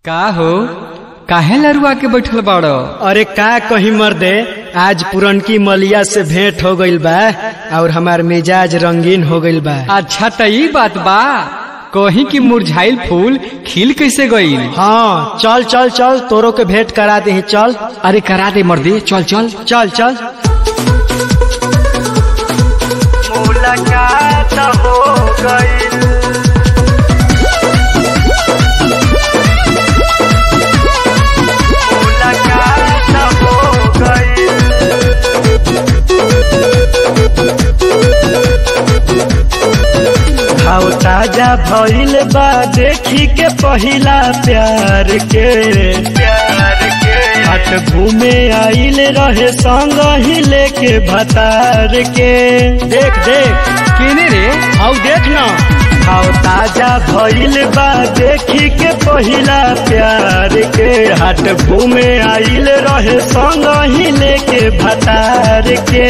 का हो काहे लरुआ के बैठल बाड़ो? अरे का कही मर्दे, आज पुरनकी मलिया से भेंट हो गइल बा और हमार मिजाज रंगीन हो गइल बा। अच्छा त ई बात बा, कहीं की मुरझाइल फूल खिल कैसे गईल? हाँ चल चल चल, तोरो के भेंट करा दे। चल अरे करा दे मर्दे, चल चल चल चल। मुलाकात हो गइल, भाव ताजा भइल बा देखी के पहिला प्यार के हट घूमे आइल रहे संग ही लेके भतार के। देख देख केने रे? आओ देख ना, भाव ताजा भइल बा देखी के पहिला प्यार के हट घूमे आइल रहे संग ही लेके भतार के।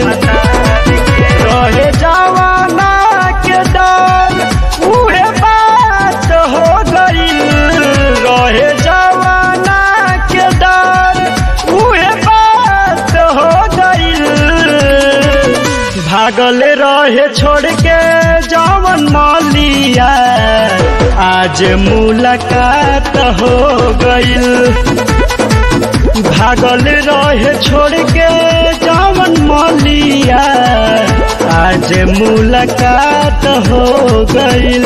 रहे जवाना के डर उहे बात हो गइल, रहे जवाना के डर उहे बात हो गइल। भागल रहे छोड़ के जवन मलिया, आज मुलाकात हो गइल। भागल रहे छोड़ के जवन मलिया, आज मुलाकात हो गइल।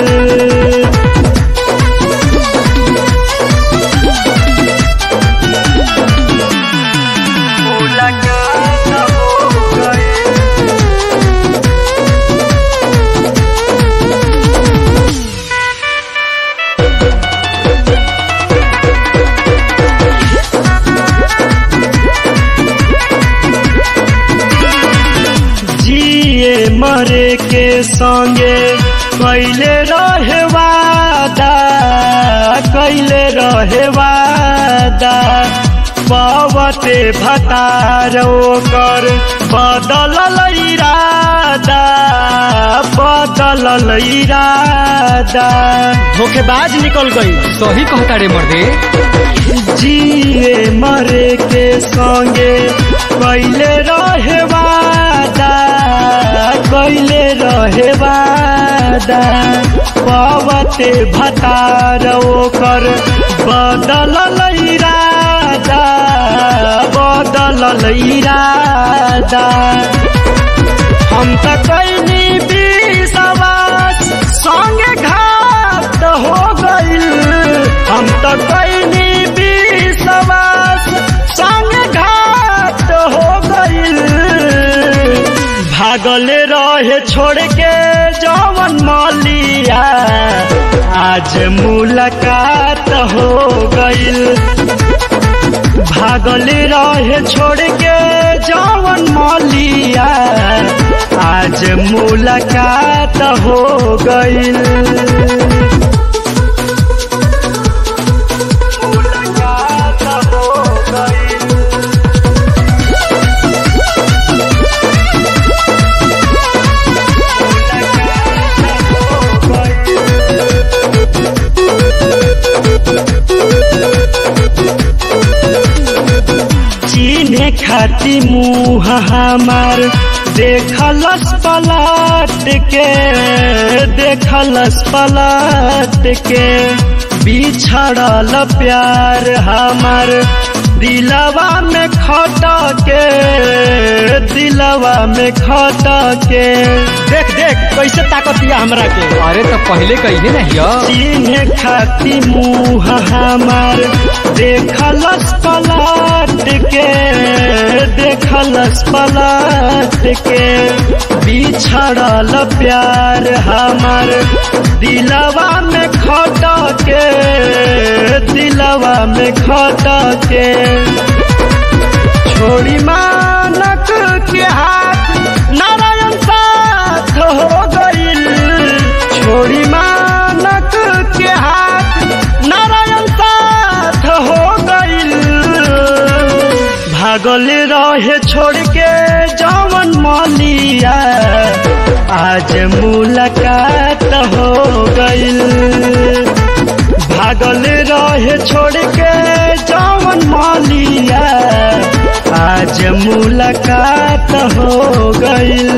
मुलाकात हो गइल। मरे के संगे कैले रहे वादा, कैले रहे वादा, पवते भतार ओकर बदलल इरादा, बदलल इरादा। धोखेबाज निकल गई। सही कहता रे मर्दे। जिए मरे के संगे कैले रहे वादा, कैले रहे वादा, पवते भतार ओकर बदलल इरादा, बदलल इरादा। हम त कैनी विश्वास संगे घात हो गइल, हम त कैनी विश्वास संगे घात हो गइल। भागल रहे छोड़ के जवन मलिया, आज मुलाकात हो गइल। भागल रहे छोड़ के जवन मलिया, आज मुलाकात हो गइल। चीने खाती मुँह हमार देखलस पलट के, देखलस पलट के। बिछड़ल प्यार हमार दिलवा में खटके, दिलवा में खटके। देख देख कैसे ताकतिया हमरा के। अरे तो पहले कहिए नहीं। चीने खाती मुँह हमार देखलस पलट के, देखलस पलट के। बिछड़ल प्यार हमार दिलवा में खटके, दिलवा में खटके। छोड़ी मानक के हाथ नारायण साथ हो गइल, छोड़ी मानक के हाथ नारायण साथ हो गइल। भागल रहे छोड़ के जवन मलिया, आज मुलाकात हो गइल। भागल रहे छोड़ के जवन मालिया आज मुलाकात हो गईल।